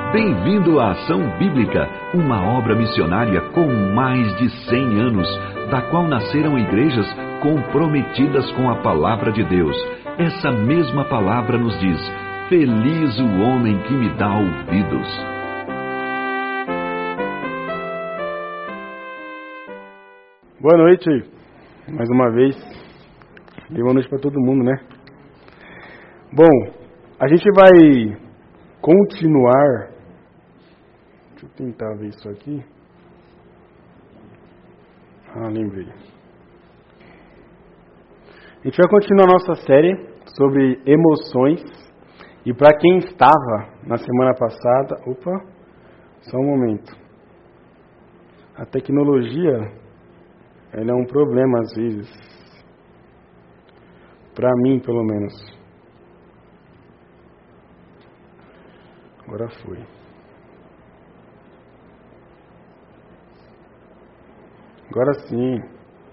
Bem-vindo à Ação Bíblica, uma obra missionária com mais de 100 anos, da qual nasceram igrejas comprometidas com a Palavra de Deus. Essa mesma palavra nos diz: feliz o homem que me dá ouvidos. Boa noite, mais uma vez. Boa noite para todo mundo, né? Bom, a gente vai continuar. Deixa eu tentar ver isso aqui. Lembrei. A gente vai continuar a nossa série sobre emoções. E para quem estava na semana passada... Opa, só um momento. A tecnologia, ela é um problema às vezes. Para mim, pelo menos. Agora foi. Agora sim.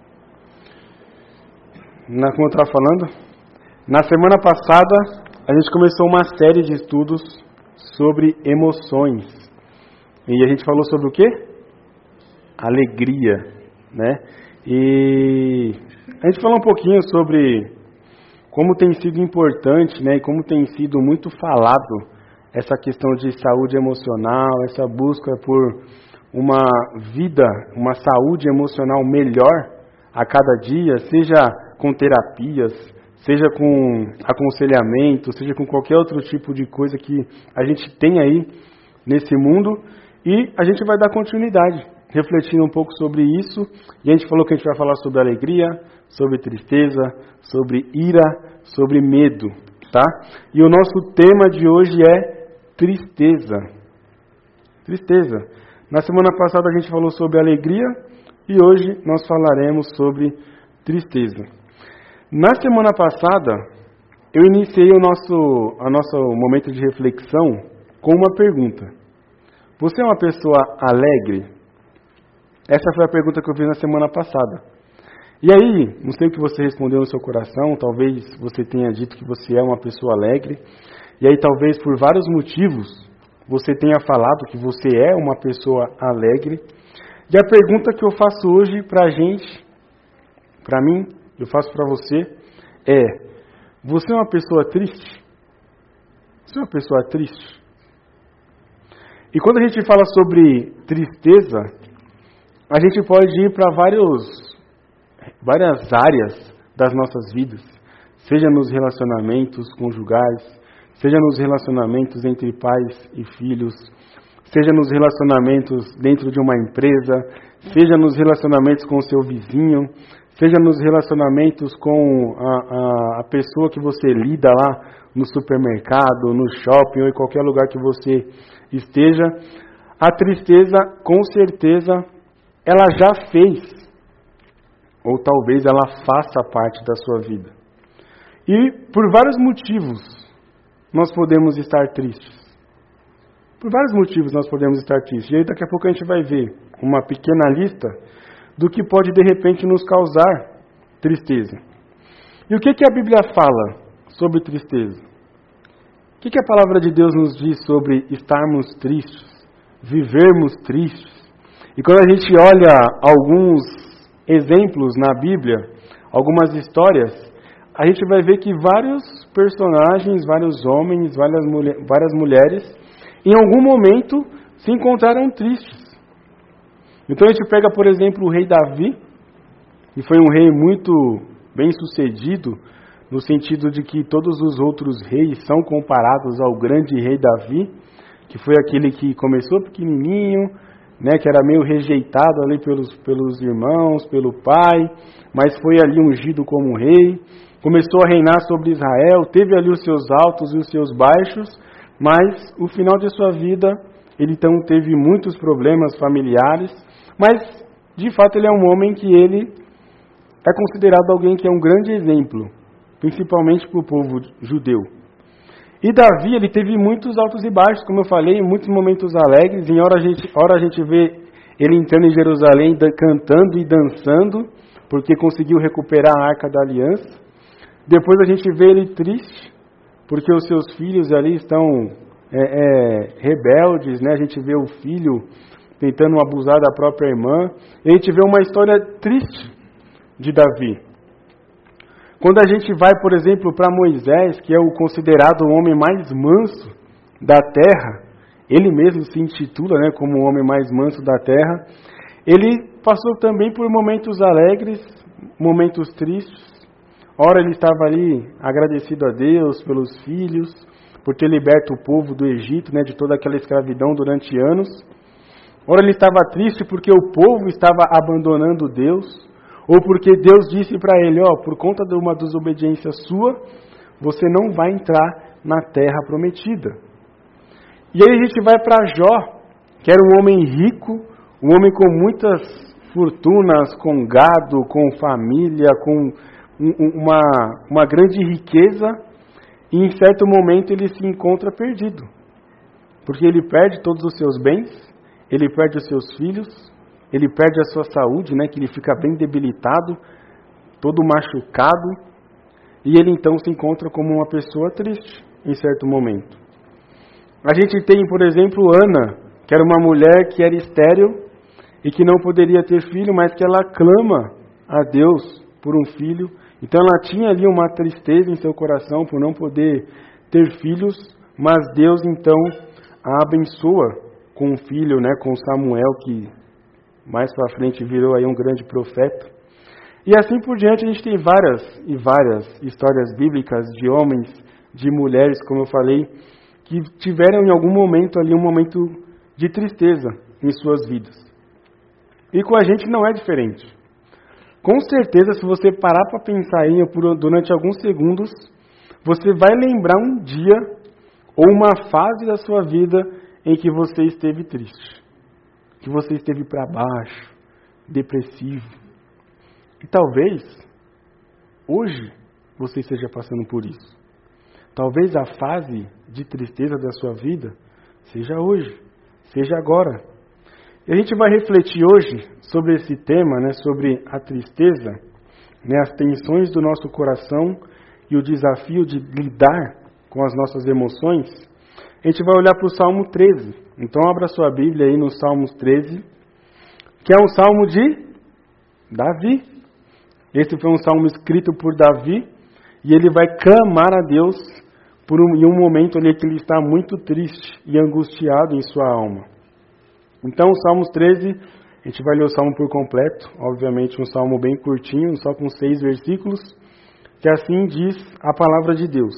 Como eu estava falando, na semana passada a gente começou uma série de estudos sobre emoções. E a gente falou sobre o quê? Alegria, né? E a gente falou um pouquinho sobre como tem sido importante, né? E como tem sido muito falado essa questão de saúde emocional, essa busca por uma vida, uma saúde emocional melhor a cada dia, seja com terapias, seja com aconselhamento, seja com qualquer outro tipo de coisa que a gente tem aí nesse mundo. E a gente vai dar continuidade, refletindo um pouco sobre isso. E a gente falou que a gente vai falar sobre alegria, sobre tristeza, sobre ira, sobre medo, tá? E o nosso tema de hoje é tristeza. Tristeza. Na semana passada a gente falou sobre alegria e hoje nós falaremos sobre tristeza. Na semana passada eu iniciei o nosso momento de reflexão com uma pergunta. Você é uma pessoa alegre? Essa foi a pergunta que eu fiz na semana passada. E aí, não sei o que você respondeu no seu coração, talvez você tenha dito que você é uma pessoa alegre, e aí talvez por vários motivos você tenha falado que você é uma pessoa alegre. E a pergunta que eu faço hoje pra gente, pra mim, eu faço pra você, é: você é uma pessoa triste? Você é uma pessoa triste? E quando a gente fala sobre tristeza, a gente pode ir para várias áreas das nossas vidas, seja nos relacionamentos conjugais, seja nos relacionamentos entre pais e filhos, seja nos relacionamentos dentro de uma empresa, seja nos relacionamentos com o seu vizinho, seja nos relacionamentos com a pessoa que você lida lá no supermercado, no shopping ou em qualquer lugar que você esteja. A tristeza, com certeza, ela já fez, ou talvez ela faça parte da sua vida. E por vários motivos nós podemos estar tristes. Por vários motivos nós podemos estar tristes. E aí daqui a pouco a gente vai ver uma pequena lista do que pode de repente nos causar tristeza. E o que a Bíblia fala sobre tristeza? O que a palavra de Deus nos diz sobre estarmos tristes, vivermos tristes? E quando a gente olha alguns exemplos na Bíblia, algumas histórias, a gente vai ver que vários personagens, vários homens, várias mulheres, em algum momento se encontraram tristes. Então a gente pega, por exemplo, o rei Davi, que foi um rei muito bem sucedido, no sentido de que todos os outros reis são comparados ao grande rei Davi, que foi aquele que começou pequenininho, né, que era meio rejeitado ali pelos irmãos, pelo pai, mas foi ali ungido como rei. Começou a reinar sobre Israel, teve ali os seus altos e os seus baixos, mas o final de sua vida, ele então teve muitos problemas familiares, mas de fato ele é um homem que ele é considerado alguém que é um grande exemplo, principalmente para o povo judeu. E Davi, ele teve muitos altos e baixos, como eu falei, muitos momentos alegres, em hora a gente vê ele entrando em Jerusalém, cantando e dançando, porque conseguiu recuperar a Arca da Aliança. Depois a gente vê ele triste, porque os seus filhos ali estão rebeldes, né? A gente vê o filho tentando abusar da própria irmã. E a gente vê uma história triste de Davi. Quando a gente vai, por exemplo, para Moisés, que é o considerado o homem mais manso da terra, ele mesmo se intitula, né, como o homem mais manso da terra, ele passou também por momentos alegres, momentos tristes. Ora ele estava ali agradecido a Deus pelos filhos, por ter liberto o povo do Egito, né, de toda aquela escravidão durante anos. Ora ele estava triste porque o povo estava abandonando Deus, ou porque Deus disse para ele, por conta de uma desobediência sua, você não vai entrar na terra prometida. E aí a gente vai para Jó, que era um homem rico, um homem com muitas fortunas, com gado, com família, com uma grande riqueza, e em certo momento ele se encontra perdido, porque ele perde todos os seus bens, ele perde os seus filhos, ele perde a sua saúde, né, que ele fica bem debilitado, todo machucado, e ele então se encontra como uma pessoa triste em certo momento. A gente tem, por exemplo, Ana, que era uma mulher que era estéril e que não poderia ter filho, mas que ela clama a Deus por um filho. Então ela tinha ali uma tristeza em seu coração por não poder ter filhos, mas Deus então a abençoa com um filho, né, com Samuel, que mais para frente virou aí um grande profeta. E assim por diante a gente tem várias histórias bíblicas de homens, de mulheres, como eu falei, que tiveram em algum momento ali um momento de tristeza em suas vidas. E com a gente não é diferente. Com certeza, se você parar para pensar aí durante alguns segundos, você vai lembrar um dia ou uma fase da sua vida em que você esteve triste, que você esteve para baixo, depressivo. E talvez hoje você esteja passando por isso. Talvez a fase de tristeza da sua vida seja hoje, seja agora. E a gente vai refletir hoje sobre esse tema, né, sobre a tristeza, né, as tensões do nosso coração e o desafio de lidar com as nossas emoções. A gente vai olhar para o Salmo 13. Então abra sua Bíblia aí no Salmo 13, que é um salmo de Davi. Esse foi um salmo escrito por Davi e ele vai clamar a Deus em um momento ali que ele está muito triste e angustiado em sua alma. Então, o Salmos 13, a gente vai ler o salmo por completo, obviamente um salmo bem curtinho, só com 6 versículos, que assim diz a palavra de Deus.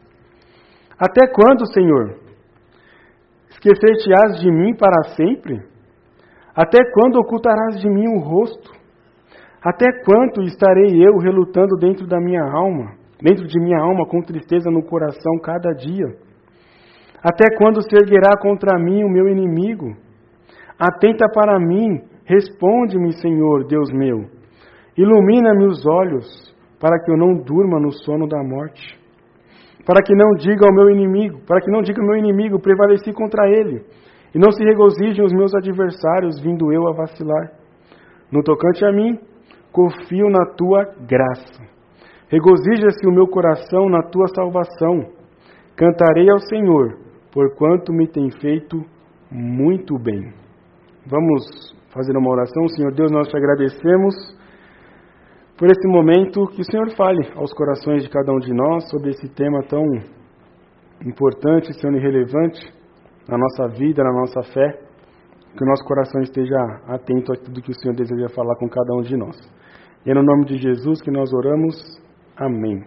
Até quando, Senhor? Esquecer-te-ás de mim para sempre? Até quando ocultarás de mim o rosto? Até quando estarei eu relutando dentro de minha alma, com tristeza no coração cada dia? Até quando se erguerá contra mim o meu inimigo? Atenta para mim, responde-me, Senhor, Deus meu. Ilumina-me os olhos, para que eu não durma no sono da morte. Para que não diga ao meu inimigo, prevaleci contra ele, e não se regozijem os meus adversários, vindo eu a vacilar. No tocante a mim, confio na tua graça. Regozija-se o meu coração na tua salvação. Cantarei ao Senhor, porquanto me tem feito muito bem. Vamos fazer uma oração. Senhor Deus, nós te agradecemos por esse momento, que o Senhor fale aos corações de cada um de nós sobre esse tema tão importante, Senhor, e relevante na nossa vida, na nossa fé, que o nosso coração esteja atento a tudo que o Senhor deseja falar com cada um de nós. E é no nome de Jesus que nós oramos. Amém.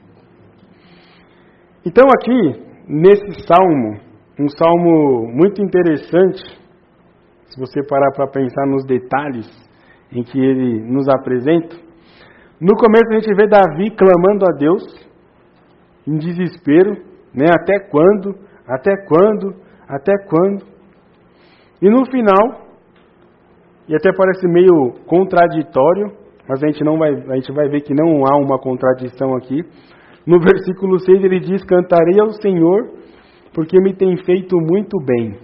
Então aqui, nesse salmo, um salmo muito interessante, se você parar para pensar nos detalhes em que ele nos apresenta, no começo a gente vê Davi clamando a Deus, em desespero, né? Até quando? Até quando? Até quando? E no final, e até parece meio contraditório, mas a gente vai ver que não há uma contradição aqui. No versículo 6 ele diz, cantarei ao Senhor, porque me tem feito muito bem.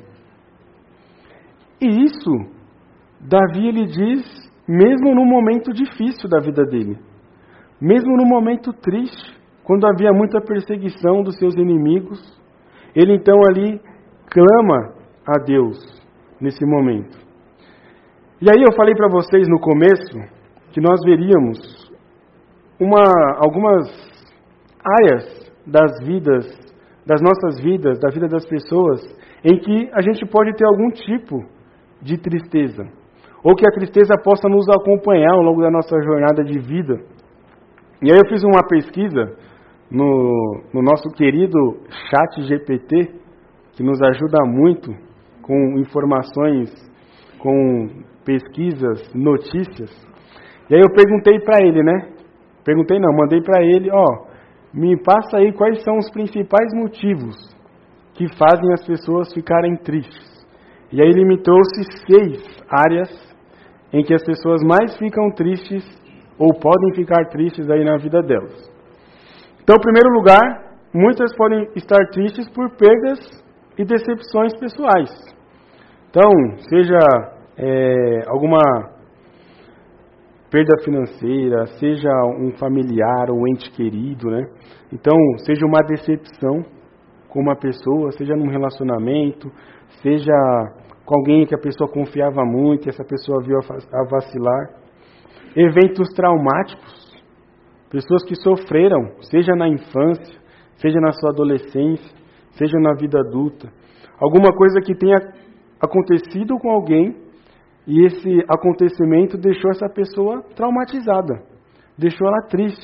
E isso, Davi ele diz, mesmo no momento difícil da vida dele. Mesmo no momento triste, quando havia muita perseguição dos seus inimigos, ele então ali clama a Deus nesse momento. E aí eu falei para vocês no começo que nós veríamos algumas áreas das nossas vidas, da vida das pessoas, em que a gente pode ter algum tipo de tristeza, ou que a tristeza possa nos acompanhar ao longo da nossa jornada de vida. E aí eu fiz uma pesquisa no nosso querido ChatGPT, que nos ajuda muito com informações, com pesquisas, notícias. E aí eu perguntei para ele, mandei para ele, me passa aí quais são os principais motivos que fazem as pessoas ficarem tristes. E aí ele me trouxe 6 áreas em que as pessoas mais ficam tristes ou podem ficar tristes aí na vida delas. Então, em primeiro lugar, muitas podem estar tristes por perdas e decepções pessoais. Então, seja alguma perda financeira, seja um familiar ou ente querido, né? Então, seja uma decepção com uma pessoa, seja num relacionamento, seja com alguém que a pessoa confiava muito e essa pessoa viu a vacilar. Eventos traumáticos, pessoas que sofreram, seja na infância, seja na sua adolescência, seja na vida adulta. Alguma coisa que tenha acontecido com alguém e esse acontecimento deixou essa pessoa traumatizada, deixou ela triste.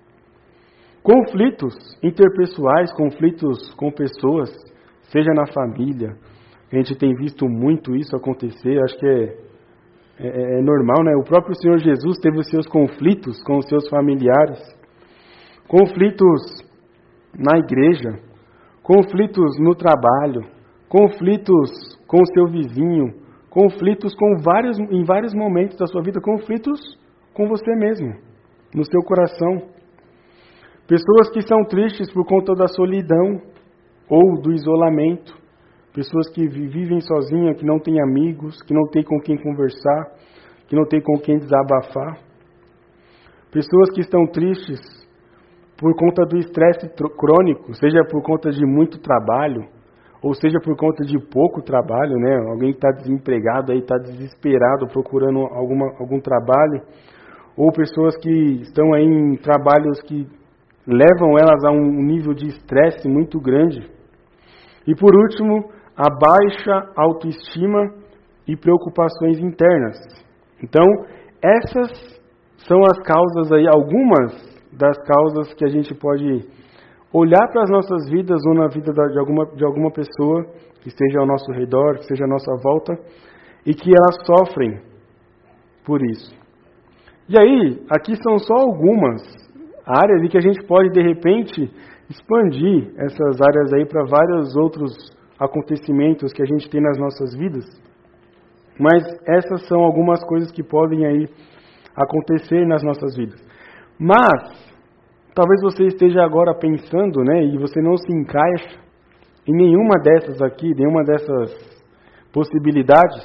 Conflitos interpessoais, conflitos com pessoas, seja na família. A gente tem visto muito isso acontecer, acho que é normal, né? O próprio Senhor Jesus teve os seus conflitos com os seus familiares, conflitos na igreja, conflitos no trabalho, conflitos com o seu vizinho, conflitos em vários momentos da sua vida, conflitos com você mesmo, no seu coração. Pessoas que são tristes por conta da solidão ou do isolamento. Pessoas que vivem sozinhas, que não têm amigos, que não têm com quem conversar, que não têm com quem desabafar. Pessoas que estão tristes por conta do estresse crônico, seja por conta de muito trabalho, ou seja por conta de pouco trabalho, né? Alguém que está desempregado, aí está desesperado procurando algum trabalho, ou pessoas que estão aí em trabalhos que levam elas a um nível de estresse muito grande. E por último, a baixa autoestima e preocupações internas. Então, essas são as causas aí, algumas das causas que a gente pode olhar para as nossas vidas ou na vida de alguma pessoa que esteja ao nosso redor, que esteja à nossa volta, e que elas sofrem por isso. E aí, aqui são só algumas áreas em que a gente pode, de repente, expandir essas áreas aí para vários outros acontecimentos que a gente tem nas nossas vidas. Mas essas são algumas coisas que podem aí acontecer nas nossas vidas. Mas talvez você esteja agora pensando, né, e você não se encaixa em nenhuma dessas aqui, nenhuma dessas possibilidades,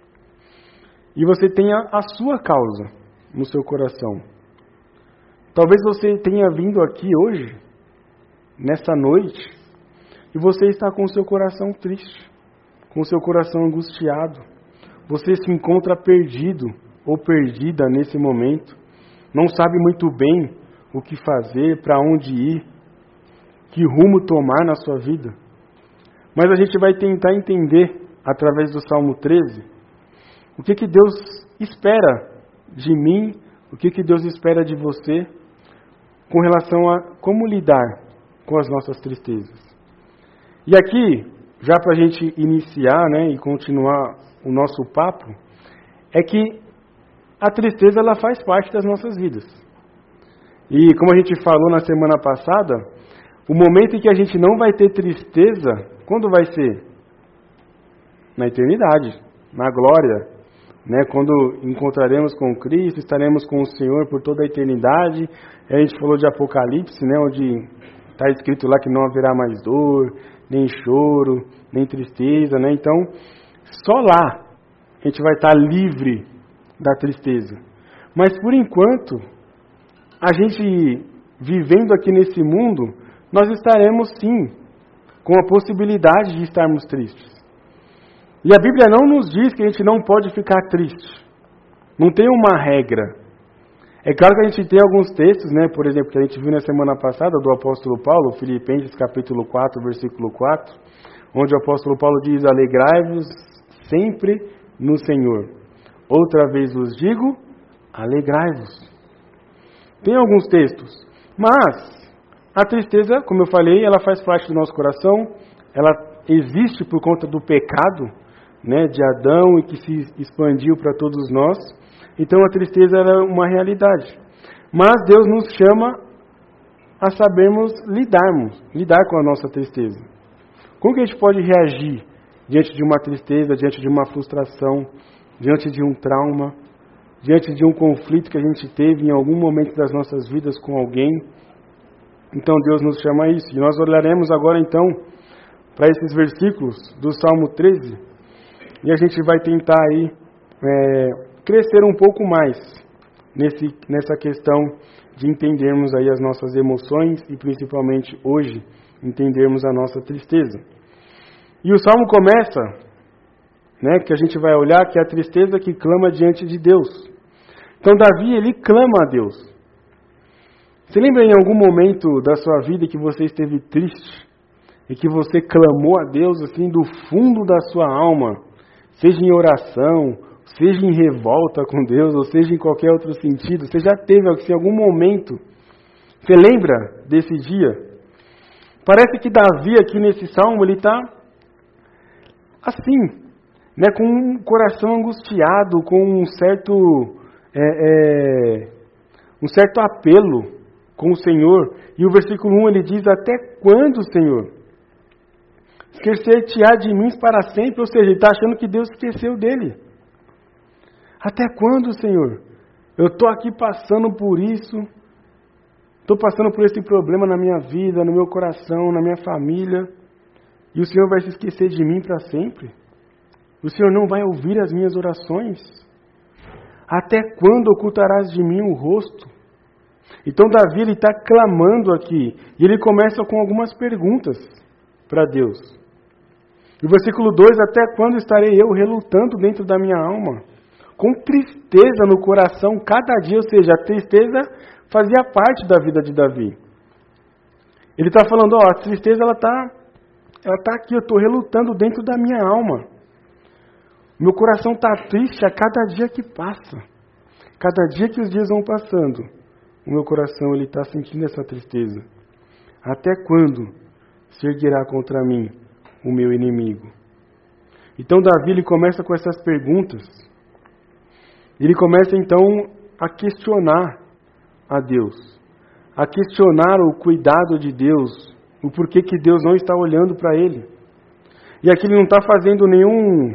e você tenha a sua causa no seu coração. Talvez você tenha vindo aqui hoje, nessa noite, e você está com o seu coração triste, com o seu coração angustiado. Você se encontra perdido ou perdida nesse momento, não sabe muito bem o que fazer, para onde ir, que rumo tomar na sua vida. Mas a gente vai tentar entender, através do Salmo 13, o que Deus espera de mim, o que Deus espera de você, com relação a como lidar com as nossas tristezas. E aqui, já para a gente iniciar, né, e continuar o nosso papo, é que a tristeza ela faz parte das nossas vidas. E como a gente falou na semana passada, o momento em que a gente não vai ter tristeza, quando vai ser? Na eternidade, na glória, né? Quando encontraremos com Cristo, estaremos com o Senhor por toda a eternidade. A gente falou de Apocalipse, né? Onde está escrito lá que não haverá mais dor, nem choro, nem tristeza, né? Então, só lá a gente vai estar livre da tristeza. Mas por enquanto, a gente vivendo aqui nesse mundo, nós estaremos sim com a possibilidade de estarmos tristes. E a Bíblia não nos diz que a gente não pode ficar triste. Não tem uma regra. É claro que a gente tem alguns textos, né, por exemplo, que a gente viu na semana passada do apóstolo Paulo, Filipenses capítulo 4, versículo 4, onde o apóstolo Paulo diz: alegrai-vos sempre no Senhor. Outra vez vos digo, alegrai-vos. Tem alguns textos, mas a tristeza, como eu falei, ela faz parte do nosso coração, ela existe por conta do pecado, né, de Adão e que se expandiu para todos nós. Então a tristeza é uma realidade. Mas Deus nos chama a sabermos lidar com a nossa tristeza. Como que a gente pode reagir diante de uma tristeza, diante de uma frustração, diante de um trauma, diante de um conflito que a gente teve em algum momento das nossas vidas com alguém? Então Deus nos chama a isso. E nós olharemos agora então para esses versículos do Salmo 13 e a gente vai tentar aí crescer um pouco mais nessa questão de entendermos aí as nossas emoções e principalmente hoje entendermos a nossa tristeza. E o Salmo começa, né, que a gente vai olhar, que é a tristeza que clama diante de Deus. Então Davi, ele clama a Deus. Você lembra em algum momento da sua vida que você esteve triste e que você clamou a Deus assim do fundo da sua alma, seja em oração, seja em revolta com Deus, ou seja em qualquer outro sentido? Você já teve assim, algum momento? Você lembra desse dia? Parece que Davi aqui nesse salmo, ele está assim, né, com um coração angustiado, com um certo apelo com o Senhor. E o versículo 1 ele diz: até quando, Senhor? Esquecer-te-á de mim para sempre. Ou seja, ele está achando que Deus esqueceu dele. Até quando, Senhor? Eu estou aqui passando por isso, estou passando por esse problema na minha vida, no meu coração, na minha família, e o Senhor vai se esquecer de mim para sempre? O Senhor não vai ouvir as minhas orações? Até quando ocultarás de mim o rosto? Então Davi ele está clamando aqui, e ele começa com algumas perguntas para Deus. No versículo 2, até quando estarei eu relutando dentro da minha alma? Com tristeza no coração cada dia, ou seja, a tristeza fazia parte da vida de Davi. Ele está falando, a tristeza ela tá aqui, eu estou relutando dentro da minha alma. Meu coração está triste a cada dia que passa. Cada dia que os dias vão passando, o meu coração ele está sentindo essa tristeza. Até quando se erguerá contra mim o meu inimigo? Então Davi ele começa com essas perguntas. Ele começa então a questionar a Deus, a questionar o cuidado de Deus, o porquê que Deus não está olhando para ele. E aqui ele não está fazendo nenhuma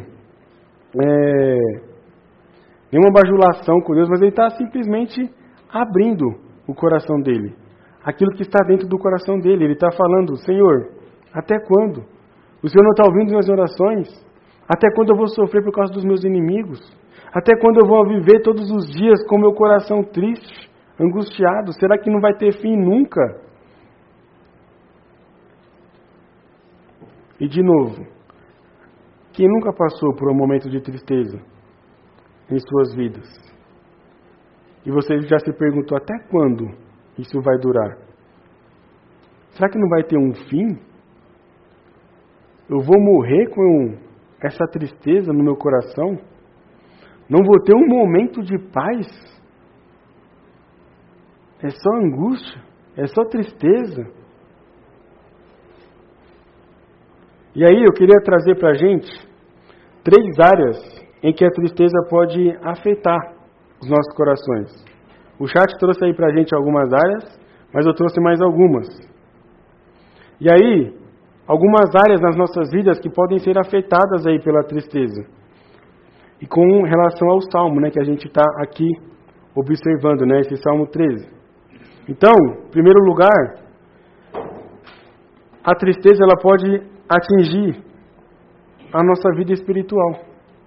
bajulação com Deus, mas ele está simplesmente abrindo o coração dele, aquilo que está dentro do coração dele. Ele está falando, Senhor, até quando? O Senhor não está ouvindo minhas orações? Até quando eu vou sofrer por causa dos meus inimigos? Até quando eu vou viver todos os dias com meu coração triste, angustiado? Será que não vai ter fim nunca? E de novo, quem nunca passou por um momento de tristeza em suas vidas? E você já se perguntou, até quando isso vai durar? Será que não vai ter um fim? Eu vou morrer com essa tristeza no meu coração? Não vou ter um momento de paz? É só angústia? É só tristeza? E aí eu queria trazer para a gente 3 áreas em que a tristeza pode afetar os nossos corações. O chat trouxe aí para a gente algumas áreas, mas eu trouxe mais algumas. E aí, algumas áreas nas nossas vidas que podem ser afetadas aí pela tristeza. E com relação ao Salmo, né, que a gente está aqui observando, né, esse Salmo 13. Então, em primeiro lugar, a tristeza ela pode atingir a nossa vida espiritual.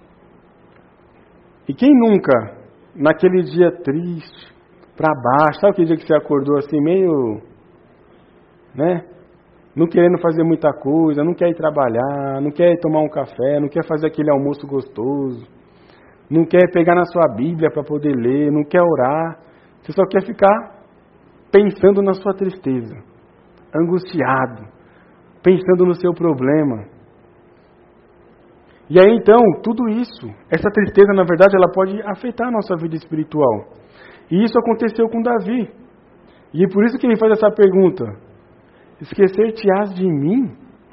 E quem nunca, naquele dia triste, para baixo, sabe aquele dia que você acordou assim meio não querendo fazer muita coisa, não quer ir trabalhar, não quer ir tomar um café, não quer fazer aquele almoço gostoso, não quer pegar na sua Bíblia para poder ler, não quer orar. Você só quer ficar pensando na sua tristeza, angustiado, pensando no seu problema. E aí então, tudo isso, essa tristeza, na verdade, ela pode afetar a nossa vida espiritual. E isso aconteceu com Davi. E é por isso que ele faz essa pergunta: esquecer-te-ás de mim?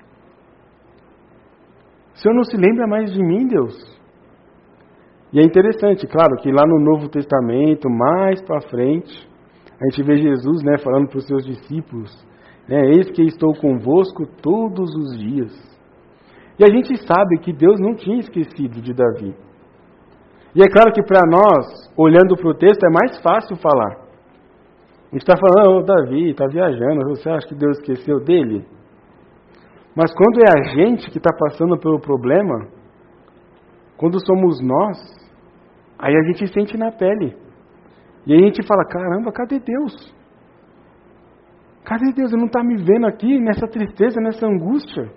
O Senhor não se lembra mais de mim, Deus? E é interessante, claro, que lá no Novo Testamento, mais para frente, a gente vê Jesus, né, falando para os seus discípulos, né, eis que estou convosco todos os dias. E a gente sabe que Deus não tinha esquecido de Davi. E é claro que para nós, olhando para o texto, é mais fácil falar. A gente está falando, Davi, está viajando, você acha que Deus esqueceu dele? Mas quando é a gente que está passando pelo problema, quando somos nós, aí a gente sente na pele. E aí a gente fala, caramba, cadê Deus? Cadê Deus? Ele não está me vendo aqui nessa tristeza, nessa angústia.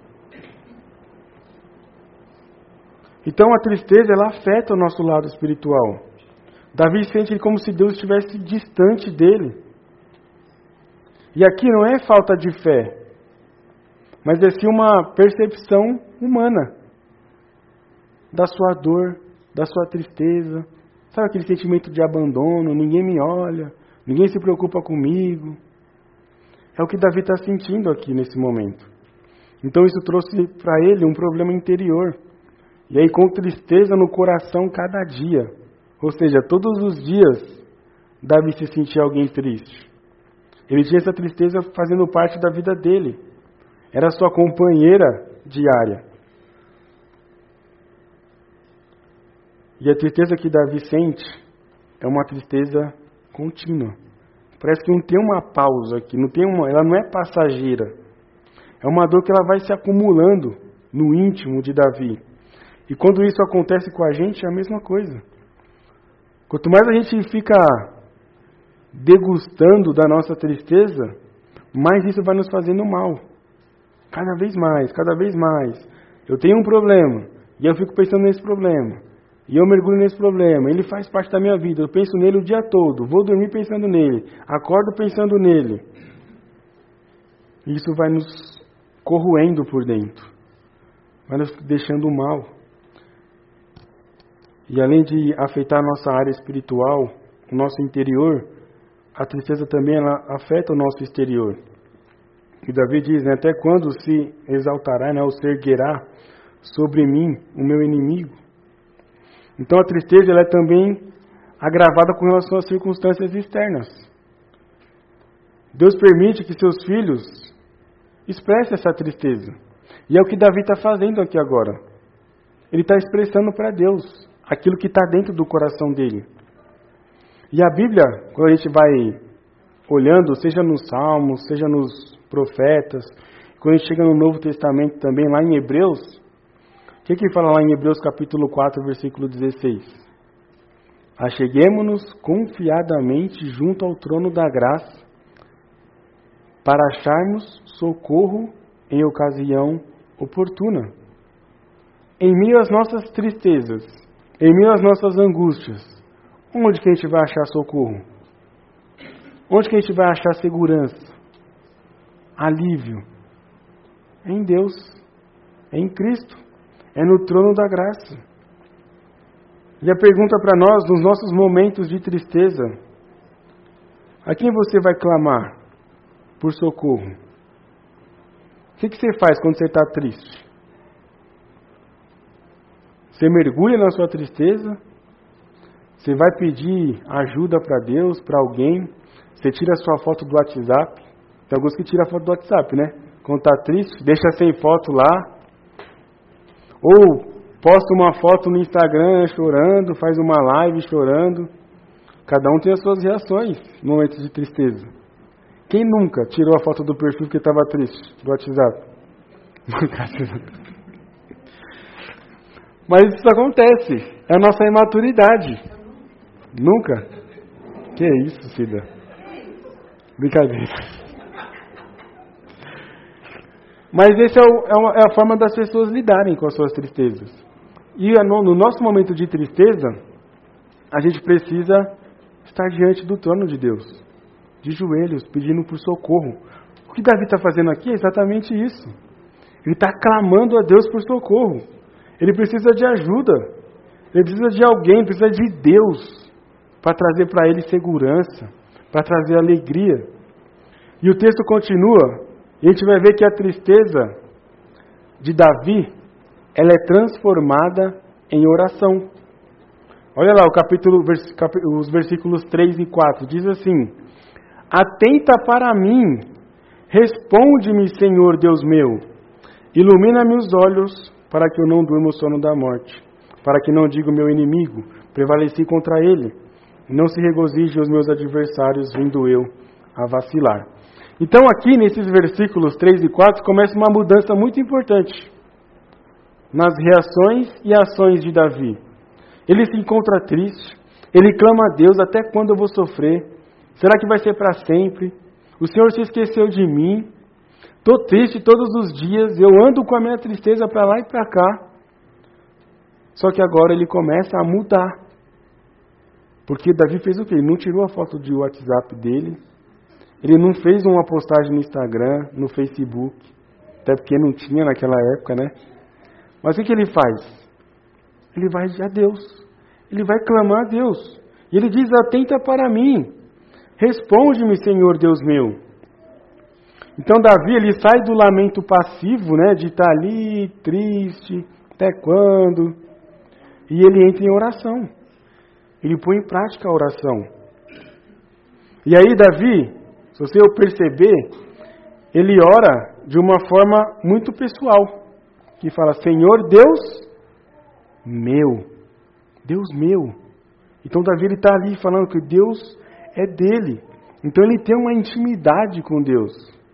Então a tristeza, ela afeta o nosso lado espiritual. Davi sente como se Deus estivesse distante dele. E aqui não é falta de fé, mas é sim uma percepção humana da sua dor, da sua tristeza. Sabe aquele sentimento de abandono? Ninguém me olha, ninguém se preocupa comigo. É o que Davi está sentindo aqui nesse momento. Então isso trouxe para ele um problema interior. E aí com tristeza no coração cada dia. Ou seja, todos os dias Davi se sentia alguém triste. Ele tinha essa tristeza fazendo parte da vida dele. Era sua companheira diária. E a tristeza que Davi sente é uma tristeza contínua. Parece que não tem uma pausa aqui, ela não é passageira. É uma dor que ela vai se acumulando no íntimo de Davi. E quando isso acontece com a gente, é a mesma coisa. Quanto mais a gente fica degustando da nossa tristeza, mais isso vai nos fazendo mal. Cada vez mais, cada vez mais. Eu tenho um problema, e eu fico pensando nesse problema. E eu mergulho nesse problema, ele faz parte da minha vida, eu penso nele o dia todo, vou dormir pensando nele, acordo pensando nele. Isso vai nos corroendo por dentro, vai nos deixando mal. E além de afetar a nossa área espiritual, o nosso interior, a tristeza também ela afeta o nosso exterior. E Davi diz, né, até quando se exaltará, né, ou se erguerá sobre mim o meu inimigo? Então a tristeza ela é também agravada com relação às circunstâncias externas. Deus permite que seus filhos expressem essa tristeza. E é o que Davi está fazendo aqui agora. Ele está expressando para Deus aquilo que está dentro do coração dele. E a Bíblia, quando a gente vai olhando, seja nos Salmos, seja nos profetas, quando a gente chega no Novo Testamento também, lá em Hebreus, o que fala lá em Hebreus capítulo 4, versículo 16? Acheguemo-nos confiadamente junto ao trono da graça, para acharmos socorro em ocasião oportuna. Em meio às nossas tristezas, em meio às nossas angústias, onde que a gente vai achar socorro? Onde que a gente vai achar segurança? Alívio? É em Deus, é em Cristo, é no trono da graça. E a pergunta para nós, nos nossos momentos de tristeza, a quem você vai clamar por socorro? O que você faz quando você está triste? Você mergulha na sua tristeza? Você vai pedir ajuda para Deus, para alguém? Você tira a sua foto do WhatsApp? Tem alguns que tiram a foto do WhatsApp, né? Quando está triste, deixa sem foto lá. Ou posta uma foto no Instagram chorando, faz uma live chorando. Cada um tem as suas reações no momento de tristeza. Quem nunca tirou a foto do perfil porque estava triste, do WhatsApp? Mas isso acontece. É a nossa imaturidade. Nunca? Que é isso, Cida? Brincadeira. Mas essa é a forma das pessoas lidarem com as suas tristezas. E no nosso momento de tristeza, a gente precisa estar diante do trono de Deus, de joelhos, pedindo por socorro. O que Davi está fazendo aqui é exatamente isso. Ele está clamando a Deus por socorro. Ele precisa de ajuda. Ele precisa de alguém, precisa de Deus para trazer para ele segurança, para trazer alegria. E o texto continua, e a gente vai ver que a tristeza de Davi, ela é transformada em oração. Olha lá os versículos 3 e 4, diz assim: Atenta para mim, responde-me, Senhor Deus meu, ilumina-me os olhos, para que eu não durma o sono da morte, para que não diga o meu inimigo, prevaleci contra ele, e não se regozije os meus adversários, vindo eu a vacilar. Então aqui nesses versículos 3 e 4 começa uma mudança muito importante nas reações e ações de Davi. Ele se encontra triste, ele clama a Deus: até quando eu vou sofrer? Será que vai ser para sempre? O Senhor se esqueceu de mim? Estou triste todos os dias, eu ando com a minha tristeza para lá e para cá. Só que agora ele começa a mudar. Porque Davi fez o quê? Ele não tirou a foto de WhatsApp dele, ele não fez uma postagem no Instagram, no Facebook, até porque não tinha naquela época, né? Mas o que ele faz? Ele vai a Deus, ele vai clamar a Deus. E ele diz: atenta para mim, responde-me, Senhor Deus meu. Então Davi, ele sai do lamento passivo, né, de estar ali triste, até quando? E ele entra em oração. Ele põe em prática a oração. E aí Davi, se você perceber, ele ora de uma forma muito pessoal, que fala: Senhor Deus meu, Deus meu. Então Davi, ele está ali falando que Deus é dele. Então ele tem uma intimidade com Deus.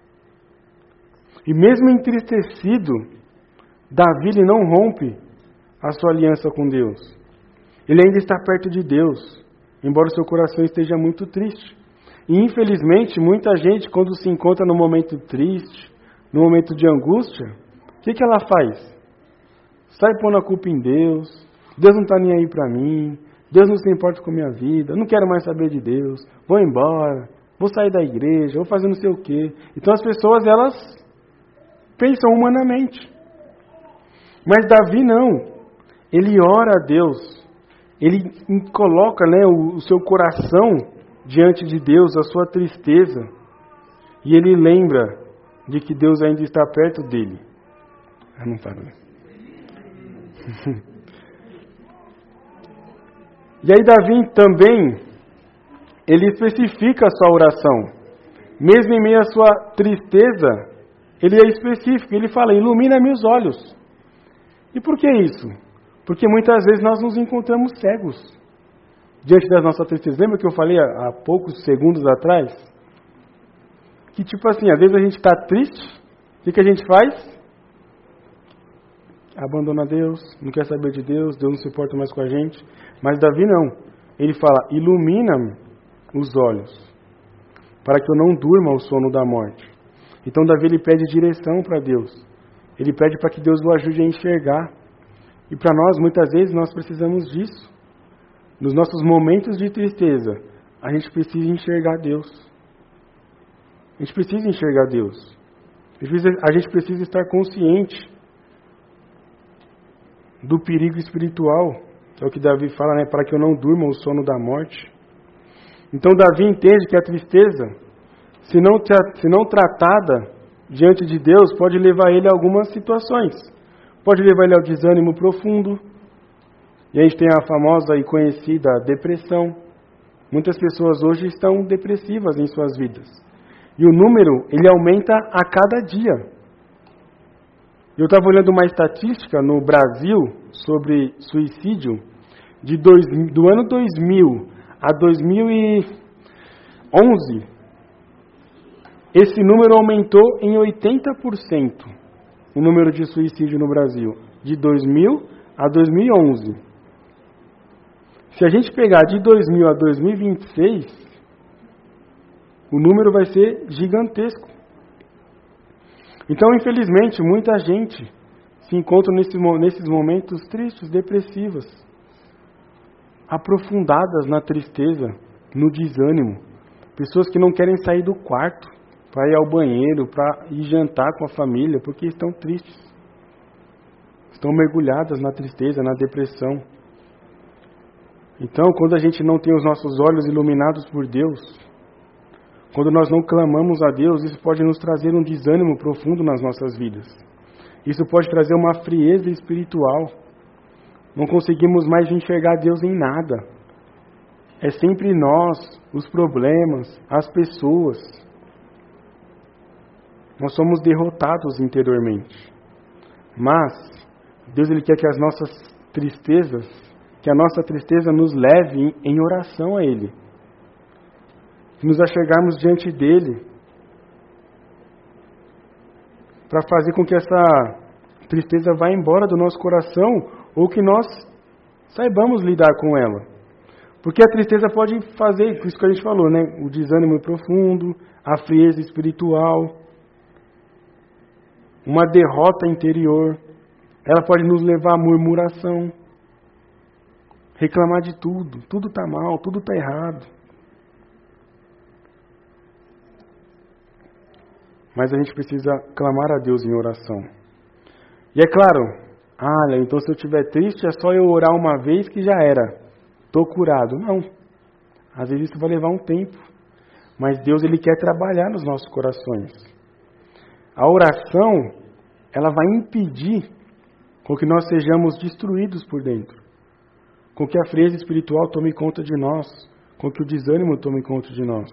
E mesmo entristecido, Davi, ele não rompe a sua aliança com Deus. Ele ainda está perto de Deus, embora o seu coração esteja muito triste. E infelizmente, muita gente, quando se encontra num momento triste, num momento de angústia, o que ela faz? Sai pondo a culpa em Deus. Deus não está nem aí para mim. Deus não se importa com a minha vida. Não quero mais saber de Deus. Vou embora. Vou sair da igreja. Vou fazer não sei o quê. Então as pessoas, elas pensam humanamente. Mas Davi não. Ele ora a Deus. Ele coloca, né, o seu coração diante de Deus, a sua tristeza. E ele lembra de que Deus ainda está perto dele. Não para, né? E aí Davi também, ele especifica a sua oração. Mesmo em meio à sua tristeza, ele é específico. Ele fala: ilumina-me os olhos. E por que isso? Porque muitas vezes nós nos encontramos cegos diante da nossa tristeza. Lembra que eu falei há poucos segundos atrás? Que tipo assim, às vezes a gente está triste, o que a gente faz? Abandona Deus, não quer saber de Deus, Deus não se importa mais com a gente. Mas Davi não. Ele fala: ilumina-me os olhos, para que eu não durma o sono da morte. Então Davi, ele pede direção para Deus. Ele pede para que Deus o ajude a enxergar. E para nós, muitas vezes, nós precisamos disso. Nos nossos momentos de tristeza, a gente precisa enxergar Deus. A gente precisa enxergar Deus. A gente precisa estar consciente do perigo espiritual, que é o que Davi fala, né? Para que eu não durma o sono da morte. Então Davi entende que a tristeza, se não tratada diante de Deus, pode levar ele a algumas situações. Pode levar ele ao desânimo profundo. E a gente tem a famosa e conhecida depressão. Muitas pessoas hoje estão depressivas em suas vidas. E o número, ele aumenta a cada dia. Eu estava olhando uma estatística no Brasil sobre suicídio do ano 2000 a 2011. Esse número aumentou em 80%, o número de suicídio no Brasil, de 2000 a 2011. Se a gente pegar de 2000 a 2026, o número vai ser gigantesco. Então, infelizmente, muita gente se encontra nesses momentos tristes, depressivas, aprofundadas na tristeza, no desânimo. Pessoas que não querem sair do quarto para ir ao banheiro, para ir jantar com a família, porque estão tristes. Estão mergulhadas na tristeza, na depressão. Então, quando a gente não tem os nossos olhos iluminados por Deus, quando nós não clamamos a Deus, isso pode nos trazer um desânimo profundo nas nossas vidas. Isso pode trazer uma frieza espiritual. Não conseguimos mais enxergar Deus em nada. É sempre nós, os problemas, as pessoas. Nós somos derrotados interiormente. Mas Deus ele quer que as nossas tristezas, que a nossa tristeza nos leve em oração a Ele. Que nos achegarmos diante dEle para fazer com que essa tristeza vá embora do nosso coração ou que nós saibamos lidar com ela. Porque a tristeza pode fazer, isso que a gente falou, né? O desânimo profundo, a frieza espiritual, uma derrota interior. Ela pode nos levar à murmuração, reclamar de tudo. Tudo está mal, tudo está errado. Mas a gente precisa clamar a Deus em oração. E é claro, então se eu estiver triste é só eu orar uma vez que já era. Estou curado. Não. Às vezes isso vai levar um tempo. Mas Deus ele quer trabalhar nos nossos corações. A oração, ela vai impedir com que nós sejamos destruídos por dentro. Com que a frieza espiritual tome conta de nós. Com que o desânimo tome conta de nós.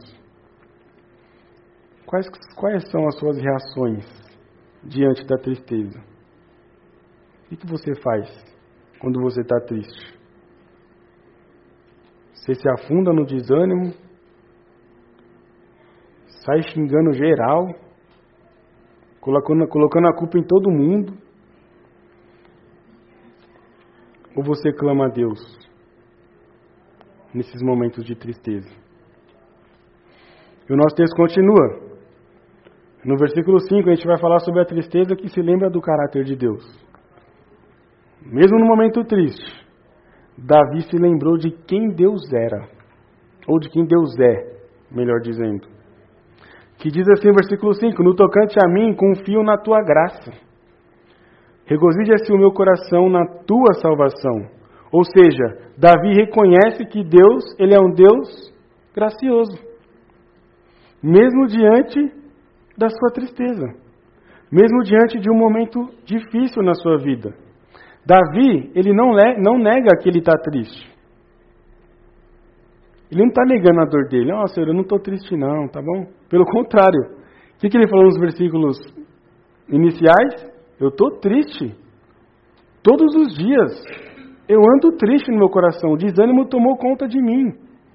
Quais são as suas reações diante da tristeza? O que você faz quando você está triste? Você se afunda no desânimo? Sai xingando geral? Colocando a culpa em todo mundo? Ou você clama a Deus nesses momentos de tristeza? E o nosso texto continua. No versículo 5 a gente vai falar sobre a tristeza que se lembra do caráter de Deus. Mesmo no momento triste, Davi se lembrou de quem Deus era, ou de quem Deus é, melhor dizendo. Que diz assim o versículo 5, no tocante a mim, confio na tua graça. Regozija-se o meu coração na tua salvação. Ou seja, Davi reconhece que Deus, ele é um Deus gracioso. Mesmo diante da sua tristeza. Mesmo diante de um momento difícil na sua vida. Davi, ele não nega que ele está triste. Ele não está negando a dor dele. Senhor, eu não estou triste não, tá bom? Pelo contrário. O que ele falou nos versículos iniciais? Eu estou triste. Todos os dias. Eu ando triste no meu coração. O desânimo tomou conta de mim.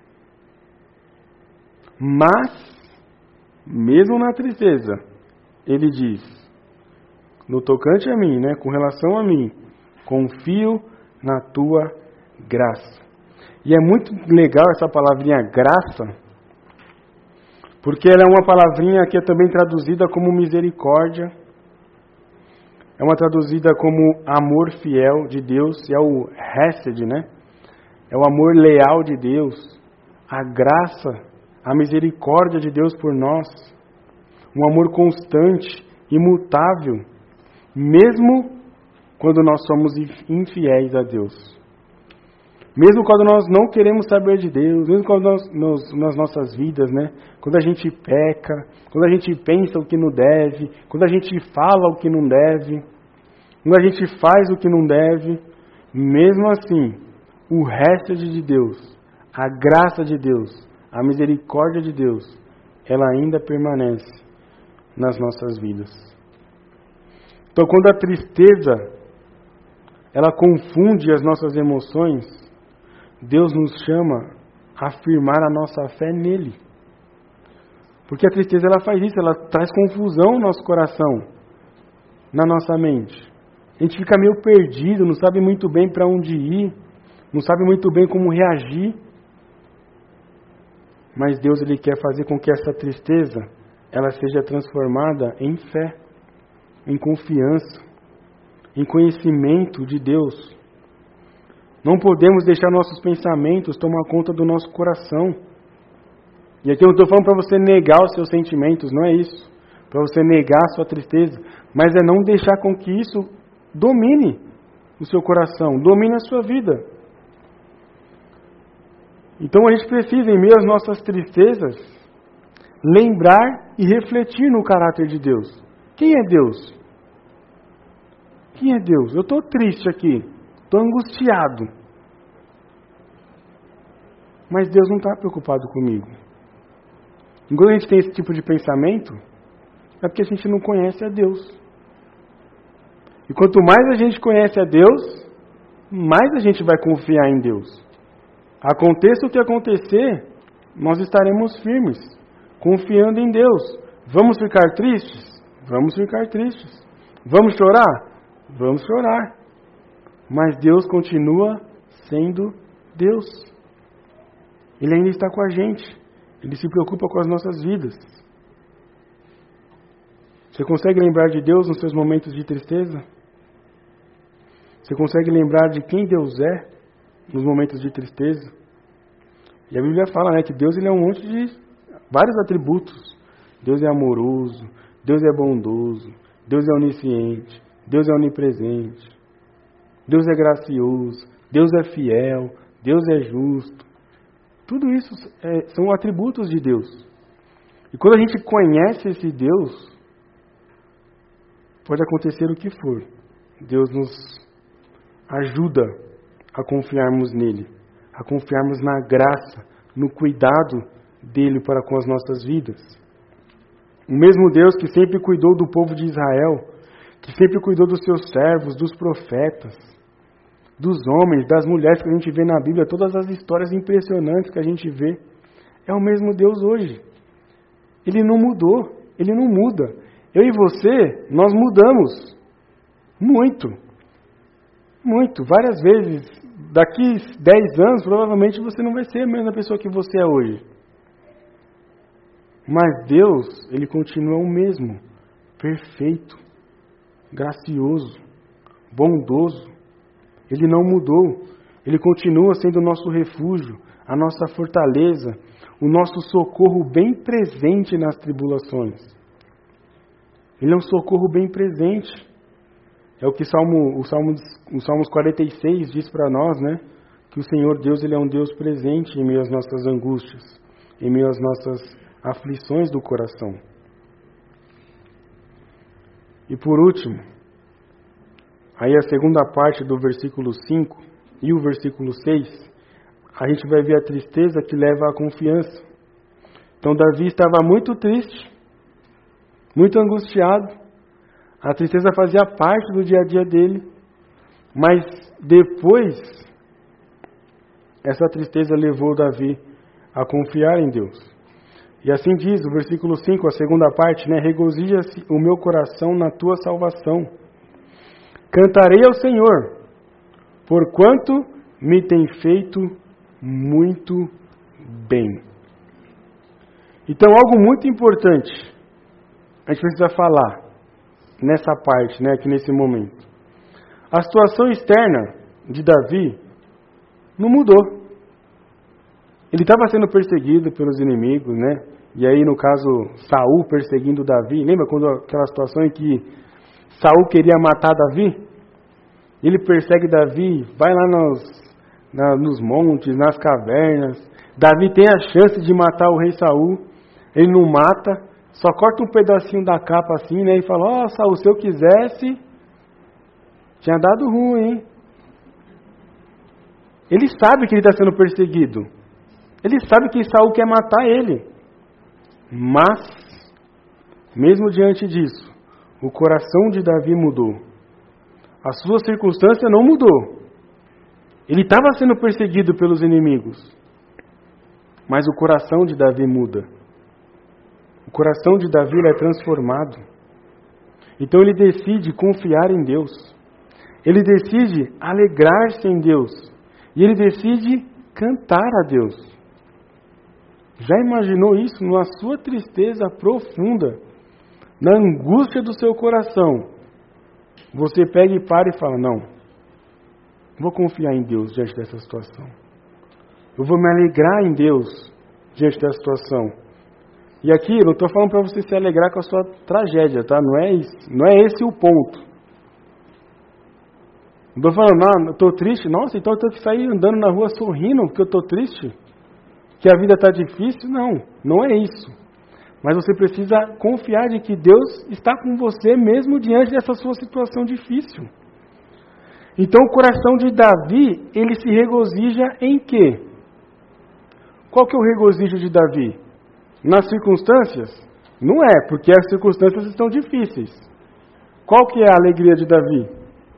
Mas, mesmo na tristeza, ele diz, no tocante a mim, com relação a mim, confio na tua graça. E é muito legal essa palavrinha graça, porque ela é uma palavrinha que é também traduzida como misericórdia, é uma traduzida como amor fiel de Deus, é o hesed, É o amor leal de Deus, a graça, a misericórdia de Deus por nós, um amor constante, imutável, mesmo quando nós somos infiéis a Deus. Mesmo quando nós não queremos saber de Deus, mesmo quando nas nossas vidas, quando a gente peca, quando a gente pensa o que não deve, quando a gente fala o que não deve, quando a gente faz o que não deve, mesmo assim, o resto de Deus, a graça de Deus, a misericórdia de Deus, ela ainda permanece nas nossas vidas. Então, quando a tristeza, ela confunde as nossas emoções, Deus nos chama a afirmar a nossa fé nele. Porque a tristeza, ela faz isso, ela traz confusão no nosso coração, na nossa mente. A gente fica meio perdido, não sabe muito bem para onde ir, não sabe muito bem como reagir. Mas Deus, ele quer fazer com que essa tristeza, ela seja transformada em fé. em confiança, em conhecimento de Deus. Não podemos deixar nossos pensamentos tomar conta do nosso coração. E aqui eu não estou falando para você negar os seus sentimentos, não é isso. Para você negar a sua tristeza. Mas é não deixar com que isso domine o seu coração, domine a sua vida. Então a gente precisa, em meio às nossas tristezas, lembrar e refletir no caráter de Deus. Quem é Deus? Quem é Deus? Eu estou triste aqui, estou angustiado. Mas Deus não está preocupado comigo. Enquanto a gente tem esse tipo de pensamento, é porque a gente não conhece a Deus. E quanto mais a gente conhece a Deus, mais a gente vai confiar em Deus. Aconteça o que acontecer, nós estaremos firmes, confiando em Deus. Vamos ficar tristes? Vamos ficar tristes. Vamos chorar? Vamos chorar. Mas Deus continua sendo Deus. Ele ainda está com a gente. Ele se preocupa com as nossas vidas. Você consegue lembrar de Deus nos seus momentos de tristeza? Você consegue lembrar de quem Deus é nos momentos de tristeza? E a Bíblia fala, que Deus ele é um monte de vários atributos. Deus é amoroso, Deus é bondoso, Deus é onisciente, Deus é onipresente, Deus é gracioso, Deus é fiel, Deus é justo. Tudo isso são atributos de Deus. E quando a gente conhece esse Deus, pode acontecer o que for. Deus nos ajuda a confiarmos nele, a confiarmos na graça, no cuidado dele para com as nossas vidas. O mesmo Deus que sempre cuidou do povo de Israel, que sempre cuidou dos seus servos, dos profetas, dos homens, das mulheres que a gente vê na Bíblia, todas as histórias impressionantes que a gente vê, é o mesmo Deus hoje. Ele não mudou, ele não muda. Eu e você, nós mudamos. Muito. Muito. Várias vezes. Daqui 10 anos, provavelmente você não vai ser a mesma pessoa que você é hoje. Mas Deus, ele continua o mesmo. Perfeito. Gracioso. Bondoso. Ele não mudou. Ele continua sendo o nosso refúgio, a nossa fortaleza, o nosso socorro bem presente nas tribulações. Ele é um socorro bem presente. É o que os Salmos 46 diz para nós, que o Senhor Deus ele é um Deus presente em meio às nossas angústias, em meio às nossas aflições do coração. E por último, aí a segunda parte do versículo 5 e o versículo 6, a gente vai ver a tristeza que leva à confiança. Então Davi estava muito triste, muito angustiado. A tristeza fazia parte do dia a dia dele. Mas depois, essa tristeza levou Davi a confiar em Deus. E assim diz o versículo 5, a segunda parte, regozija-se o meu coração na tua salvação. Cantarei ao Senhor, porquanto me tem feito muito bem. Então, algo muito importante a gente precisa falar nessa parte, aqui nesse momento. A situação externa de Davi não mudou. Ele estava sendo perseguido pelos inimigos, E aí, no caso, Saul perseguindo Davi. Lembra quando aquela situação em que Saul queria matar Davi? Ele persegue Davi, vai lá nos montes, nas cavernas. Davi tem a chance de matar o rei Saul. Ele não mata, só corta um pedacinho da capa assim, e fala, Saul, se eu quisesse, tinha dado ruim, hein? Ele sabe que ele está sendo perseguido. Ele sabe que Saul quer matar ele. Mas, mesmo diante disso, o coração de Davi mudou. A sua circunstância não mudou. Ele estava sendo perseguido pelos inimigos. Mas o coração de Davi muda. O coração de Davi é transformado. Então ele decide confiar em Deus. Ele decide alegrar-se em Deus. E ele decide cantar a Deus. Já imaginou isso na sua tristeza profunda, na angústia do seu coração? você pega e para e fala, não, vou confiar em Deus diante dessa situação. Eu vou me alegrar em Deus diante dessa situação. E aqui, eu não estou falando para você se alegrar com a sua tragédia, tá? Não é esse o ponto. Não estou falando, não, eu estou triste. Nossa, então eu tenho que sair andando na rua sorrindo porque eu estou triste? Que a vida está difícil? Não, não é isso. Mas você precisa confiar de que Deus está com você mesmo diante dessa sua situação difícil. Então o coração de Davi, ele se regozija em quê? Qual que é o regozijo de Davi? Nas circunstâncias? Não é, porque as circunstâncias estão difíceis. Qual que é a alegria de Davi?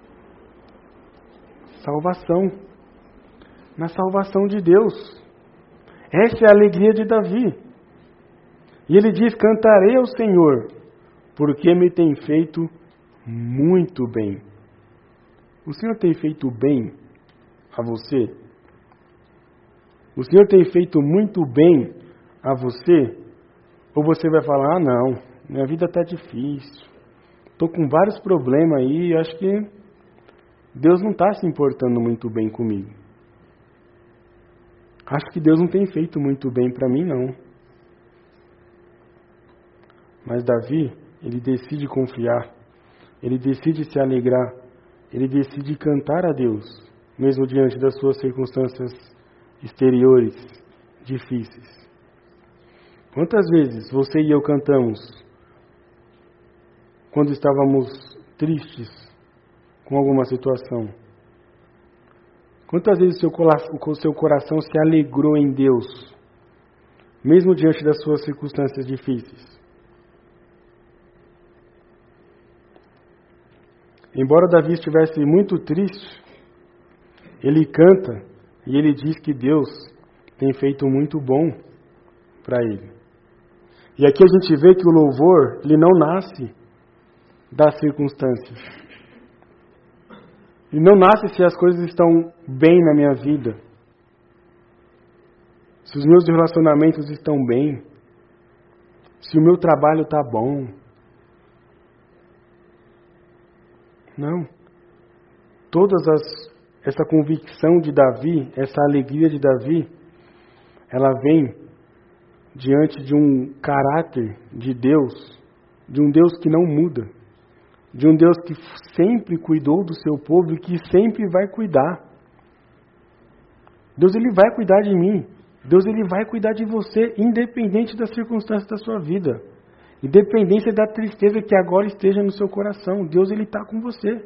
Salvação. Na salvação de Deus. Essa é a alegria de Davi. E ele diz, cantarei ao Senhor, porque me tem feito muito bem. O Senhor tem feito bem a você? O Senhor tem feito muito bem a você? Ou você vai falar, ah não, minha vida está difícil, estou com vários problemas aí, acho que Deus não está se importando muito bem comigo. Acho que Deus não tem feito muito bem para mim não. Mas Davi, ele decide confiar, ele decide se alegrar, ele decide cantar a Deus, mesmo diante das suas circunstâncias exteriores difíceis. Quantas vezes você e eu cantamos quando estávamos tristes com alguma situação? Quantas vezes o seu coração se alegrou em Deus, mesmo diante das suas circunstâncias difíceis? Embora Davi estivesse muito triste, ele canta e ele diz que Deus tem feito muito bom para ele. E aqui a gente vê que o louvor, ele não nasce das circunstâncias. Ele não nasce se as coisas estão bem na minha vida. Se os meus relacionamentos estão bem. Se o meu trabalho está bom. Não. Essa convicção de Davi, essa alegria de Davi, ela vem diante de um caráter de Deus, de um Deus que não muda, de um Deus que sempre cuidou do seu povo e que sempre vai cuidar. Deus, ele vai cuidar de mim. Deus, ele vai cuidar de você, independente das circunstâncias da sua vida. Independência da tristeza que agora esteja no seu coração. Deus, ele está com você.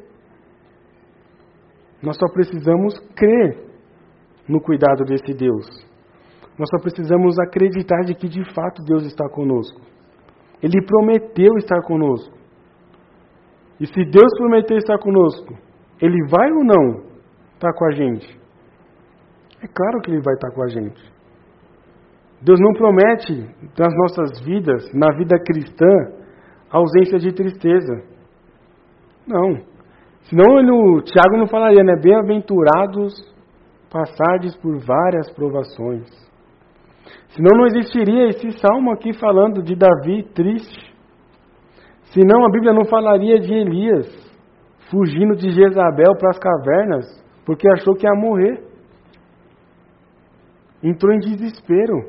Nós só precisamos crer no cuidado desse Deus. Nós só precisamos acreditar de que de fato Deus está conosco. Ele prometeu estar conosco. E se Deus prometeu estar conosco, Ele vai ou não estar com a gente? É claro que Ele vai estar com a gente. Deus não promete nas nossas vidas, na vida cristã, ausência de tristeza. Não. Senão o Tiago não falaria, né? Bem-aventurados passardes por várias provações. Senão não existiria esse salmo aqui falando de Davi triste. Senão a Bíblia não falaria de Elias fugindo de Jezabel para as cavernas porque achou que ia morrer. Entrou em desespero.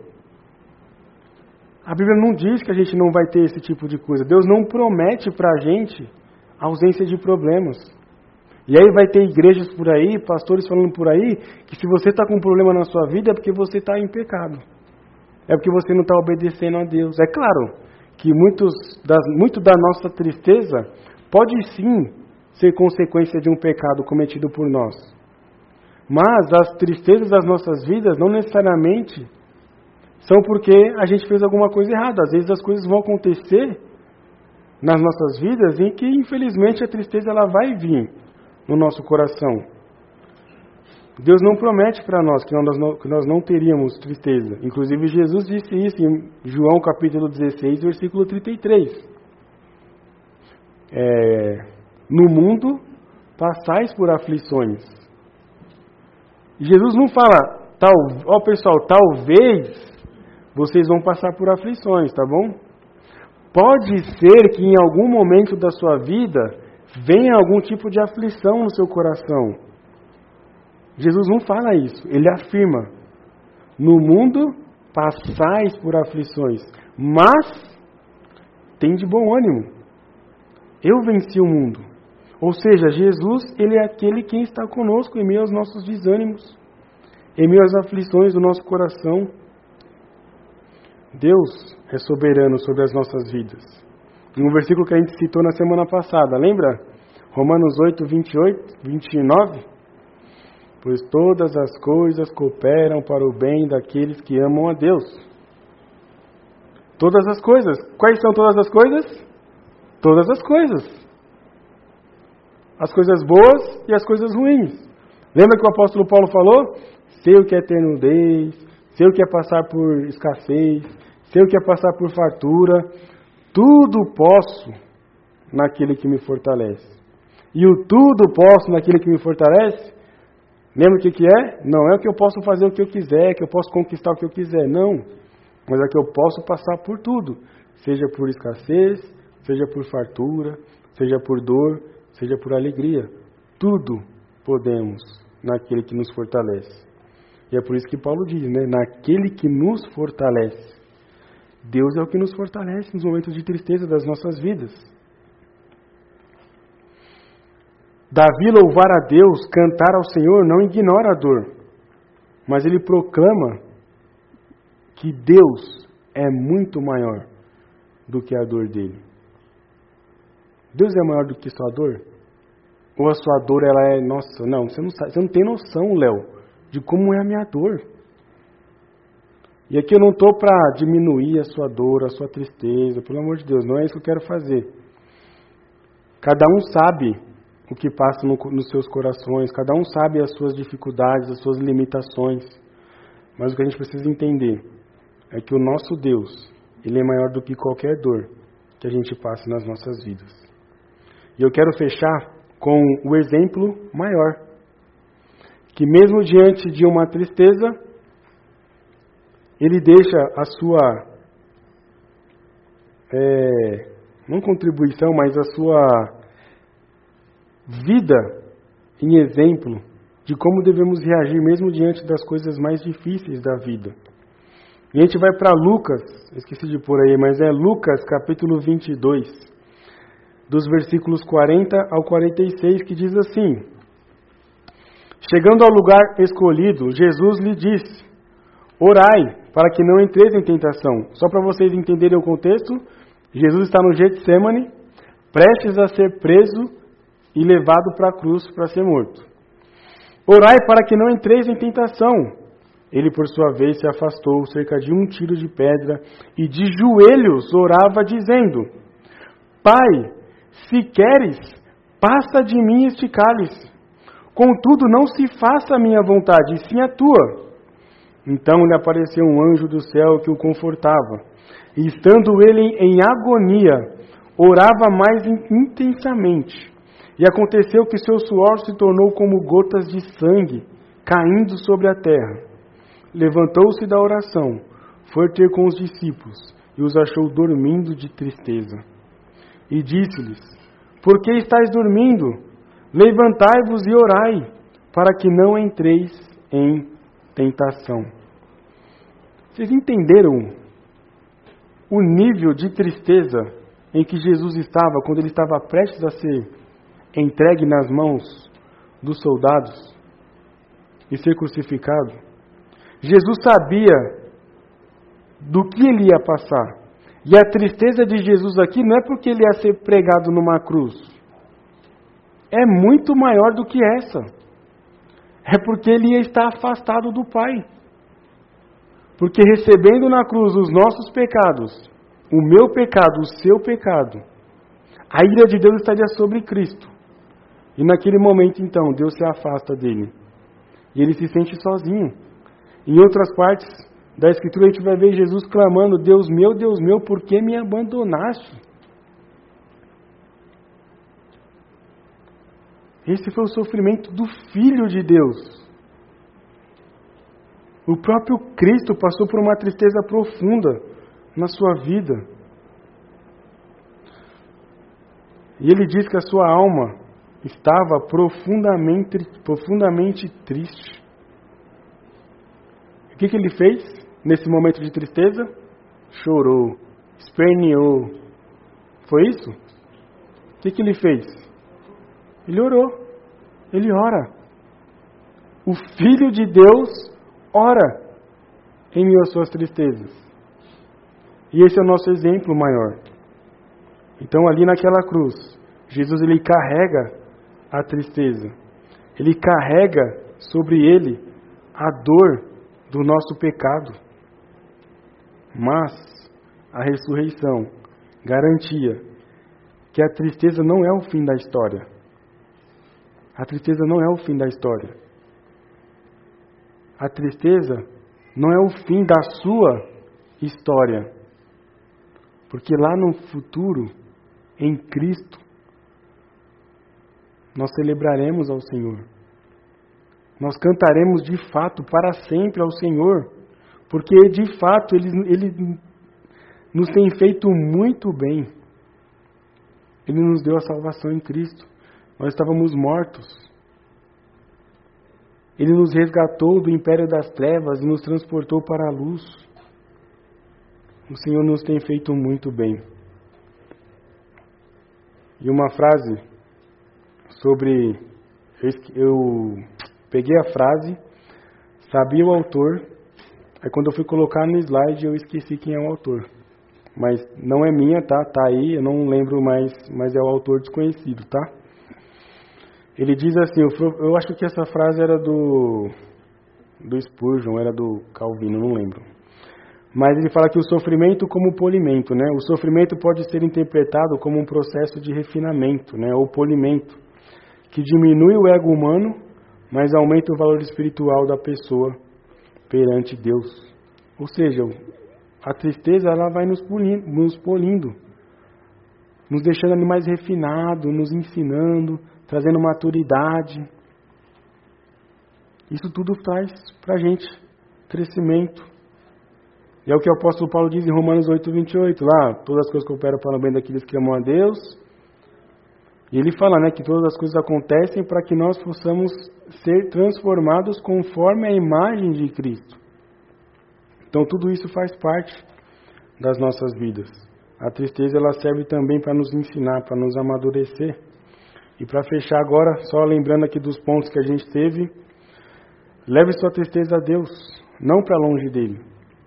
A Bíblia não diz que a gente não vai ter esse tipo de coisa. Deus não promete para a gente ausência de problemas. E aí vai ter igrejas por aí, pastores falando por aí, que se você está com um problema na sua vida é porque você está em pecado. É porque você não está obedecendo a Deus. É claro que muito da nossa tristeza pode sim ser consequência de um pecado cometido por nós. Mas as tristezas das nossas vidas não necessariamente são porque a gente fez alguma coisa errada. Às vezes as coisas vão acontecer nas nossas vidas em que, infelizmente, a tristeza ela vai vir no nosso coração. Deus não promete para nós que nós não teríamos tristeza. Inclusive, Jesus disse isso em João capítulo 16, versículo 33. No mundo passais por aflições. E Jesus não fala, pessoal, talvez vocês vão passar por aflições, tá bom? Pode ser que em algum momento da sua vida venha algum tipo de aflição no seu coração. Jesus não fala isso, ele afirma: no mundo passais por aflições, mas tem de bom ânimo. Eu venci o mundo. Ou seja, Jesus, ele é aquele quem está conosco em meio aos nossos desânimos, em meio às aflições do nosso coração. Deus é soberano sobre as nossas vidas. Em um versículo que a gente citou na semana passada, lembra? Romanos 8, 28, 29. Pois todas as coisas cooperam para o bem daqueles que amam a Deus. Todas as coisas. Quais são todas as coisas? Todas as coisas. As coisas boas e as coisas ruins. Lembra que o apóstolo Paulo falou? Sei o que é ter nudez, sei o que é passar por escassez, sei o que é passar por fartura. Tudo posso naquele que me fortalece. E o tudo posso naquele que me fortalece, lembra o que é? Não é que eu posso fazer o que eu quiser, que eu posso conquistar o que eu quiser, não. Mas é que eu posso passar por tudo, seja por escassez, seja por fartura, seja por dor, seja por alegria. Tudo podemos naquele que nos fortalece. E é por isso que Paulo diz, né? Naquele que nos fortalece. Deus é o que nos fortalece nos momentos de tristeza das nossas vidas. Davi louvar a Deus, cantar ao Senhor, não ignora a dor, mas ele proclama que Deus é muito maior do que a dor dele. Deus é maior do que sua dor? Ou a sua dor, ela é, nossa, não, você não tem noção, Léo, de como é a minha dor. E aqui eu não estou para diminuir a sua dor, a sua tristeza, pelo amor de Deus, não é isso que eu quero fazer. Cada um sabe o que passa nos seus corações, cada um sabe as suas dificuldades, as suas limitações. Mas o que a gente precisa entender é que o nosso Deus, ele é maior do que qualquer dor que a gente passe nas nossas vidas. E eu quero fechar com o exemplo maior, que mesmo diante de uma tristeza, ele deixa a sua, não contribuição, mas a sua vida em exemplo de como devemos reagir mesmo diante das coisas mais difíceis da vida. E a gente vai para Lucas, esqueci de pôr aí, mas é Lucas capítulo 22, dos versículos 40 ao 46, que diz assim: chegando ao lugar escolhido, Jesus lhe disse: orai, para que não entreis em tentação. Só para vocês entenderem o contexto, Jesus está no Getsemane, prestes a ser preso e levado para a cruz para ser morto. Orai para que não entreis em tentação. Ele, por sua vez, se afastou cerca de 1 tiro de pedra e de joelhos orava, dizendo: Pai, se queres, passa de mim este cálice. Contudo, não se faça a minha vontade, e sim a tua. Então lhe apareceu um anjo do céu que o confortava. E estando ele em agonia, orava mais intensamente. E aconteceu que seu suor se tornou como gotas de sangue caindo sobre a terra. Levantou-se da oração, foi ter com os discípulos e os achou dormindo de tristeza. E disse-lhes: por que estáis dormindo? Levantai-vos e orai, para que não entreis em tentação. Vocês entenderam o nível de tristeza em que Jesus estava quando ele estava prestes a ser entregue nas mãos dos soldados e ser crucificado? Jesus sabia do que ele ia passar. E a tristeza de Jesus aqui não é porque ele ia ser pregado numa cruz. É muito maior do que essa. É porque ele ia estar afastado do Pai. Porque recebendo na cruz os nossos pecados, o meu pecado, o seu pecado, a ira de Deus estaria sobre Cristo. E naquele momento, então, Deus se afasta dele. E ele se sente sozinho. Em outras partes da Escritura, a gente vai ver Jesus clamando: Deus meu, por que me abandonaste? Esse foi o sofrimento do Filho de Deus. O próprio Cristo passou por uma tristeza profunda na sua vida. E ele diz que a sua alma estava profundamente triste. O que ele fez nesse momento de tristeza? Chorou, esperneou. Foi isso? O que ele fez? Ele orou. Ele ora. O Filho de Deus ora em meio às suas tristezas. E esse é o nosso exemplo maior. Então ali naquela cruz, Jesus ele carrega a tristeza. Ele carrega sobre ele a dor do nosso pecado. Mas a ressurreição garantia que a tristeza não é o fim da história. A tristeza não é o fim da história. A tristeza não é o fim da sua história. Porque lá no futuro, em Cristo, nós celebraremos ao Senhor. Nós cantaremos de fato para sempre ao Senhor. Porque de fato Ele nos tem feito muito bem. Ele nos deu a salvação em Cristo. Nós estávamos mortos. Ele nos resgatou do império das trevas e nos transportou para a luz. O Senhor nos tem feito muito bem. E uma frase sobre... Eu peguei a frase, sabia o autor, aí quando eu fui colocar no slide eu esqueci quem é o autor. Mas não é minha, tá? Tá aí, eu não lembro mais, mas é o autor desconhecido, tá? Ele diz assim, eu acho que essa frase era do Spurgeon, era do Calvino, não lembro. Mas ele fala que o sofrimento como polimento, né? O sofrimento pode ser interpretado como um processo de refinamento, né? Ou polimento, que diminui o ego humano, mas aumenta o valor espiritual da pessoa perante Deus. Ou seja, a tristeza ela vai nos polindo, nos deixando mais refinados, nos ensinando, trazendo maturidade. Isso tudo traz pra gente crescimento. E é o que o apóstolo Paulo diz em Romanos 8:28, lá, todas as coisas cooperam para o bem daqueles que amam a Deus. E ele fala, né, que todas as coisas acontecem para que nós possamos ser transformados conforme a imagem de Cristo. Então tudo isso faz parte das nossas vidas. A tristeza ela serve também para nos ensinar, para nos amadurecer. E para fechar agora, só lembrando aqui dos pontos que a gente teve, leve sua tristeza a Deus, não para longe dele.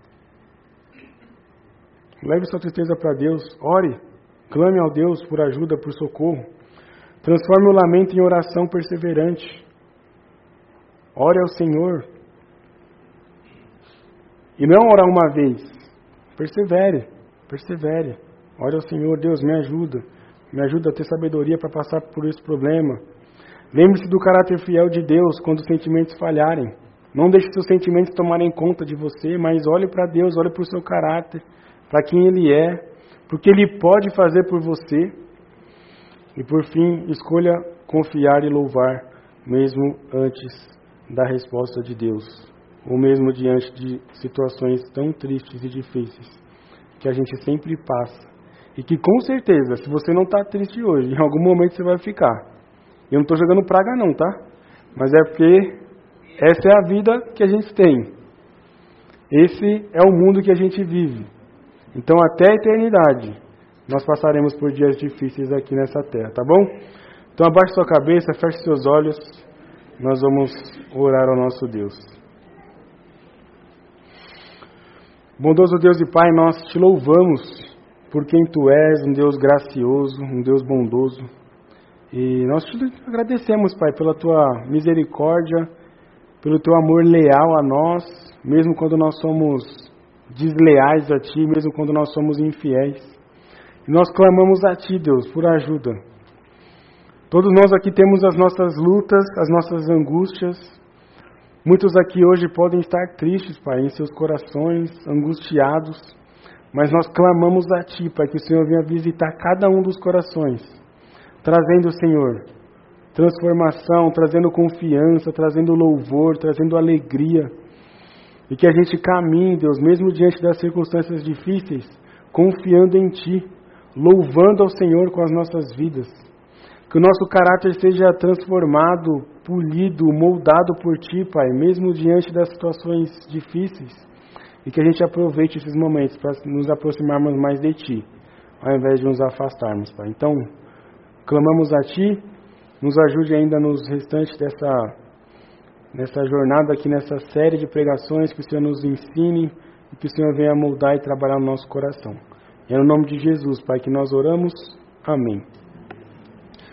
Leve sua tristeza para Deus, ore, clame ao Deus por ajuda, por socorro. Transforme o lamento em oração perseverante. Ore ao Senhor. E não orar uma vez. Persevere, persevere. Ore ao Senhor, Deus, me ajuda a ter sabedoria para passar por esse problema. Lembre-se do caráter fiel de Deus quando os sentimentos falharem. Não deixe seus sentimentos tomarem conta de você, mas olhe para Deus, olhe para o seu caráter, para quem Ele é, porque Ele pode fazer por você. E por fim, escolha confiar e louvar, mesmo antes da resposta de Deus, ou mesmo diante de situações tão tristes e difíceis, que a gente sempre passa. E que com certeza, se você não está triste hoje, em algum momento você vai ficar. Eu não estou jogando praga não, tá? Mas é porque essa é a vida que a gente tem. Esse é o mundo que a gente vive. Então até a eternidade nós passaremos por dias difíceis aqui nessa terra, tá bom? Então abaixe sua cabeça, feche seus olhos, nós vamos orar ao nosso Deus. Bondoso Deus e Pai, nós te louvamos por quem Tu és, um Deus gracioso, um Deus bondoso. E nós te agradecemos, Pai, pela Tua misericórdia, pelo Teu amor leal a nós, mesmo quando nós somos desleais a Ti, mesmo quando nós somos infiéis. E nós clamamos a Ti, Deus, por ajuda. Todos nós aqui temos as nossas lutas, as nossas angústias. Muitos aqui hoje podem estar tristes, Pai, em seus corações, angustiados. Mas nós clamamos a Ti, Pai, que o Senhor venha visitar cada um dos corações, trazendo, Senhor, transformação, trazendo confiança, trazendo louvor, trazendo alegria. E que a gente caminhe, Deus, mesmo diante das circunstâncias difíceis, confiando em Ti, louvando ao Senhor com as nossas vidas. Que o nosso caráter seja transformado, polido, moldado por Ti, Pai, mesmo diante das situações difíceis. E que a gente aproveite esses momentos para nos aproximarmos mais de Ti, ao invés de nos afastarmos, Pai. Então, clamamos a Ti, nos ajude ainda nos restantes nessa jornada aqui, nessa série de pregações, que o Senhor nos ensine e que o Senhor venha moldar e trabalhar no nosso coração. É no nome de Jesus, Pai, que nós oramos. Amém.